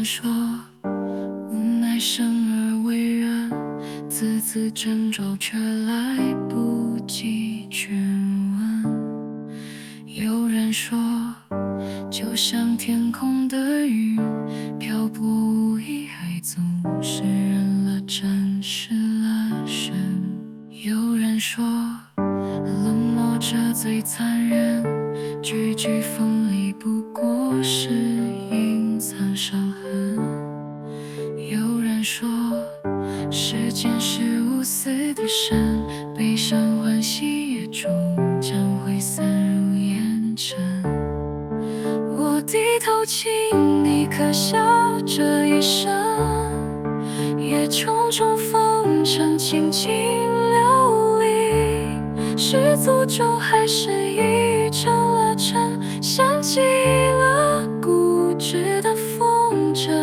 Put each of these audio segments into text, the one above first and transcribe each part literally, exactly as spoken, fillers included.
人说，无奈生而为人，字字斟酌却来不及去问。有人说，就像天空的云，漂泊无依，还总是认了真，失了神。有人说，冷漠着最残忍，句句锋利不过是隐藏伤痕。有人说，时间是无私的神，悲伤欢喜也终将会散入烟尘。我低头请你可笑这一生，也重重风尘轻轻流离，是诅咒还是已成了尘，像极了固执的风筝，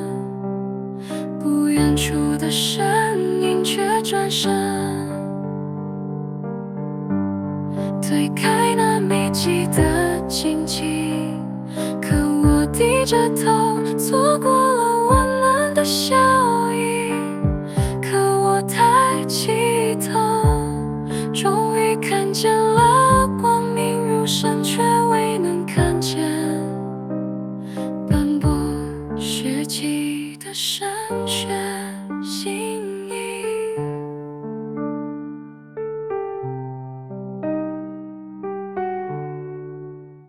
不远处的身影却转身，推开那密集的荆棘，可我低着头错过了温暖的笑意，可我抬起头，终于看见了光明，入神却未能看见斑驳血迹的身。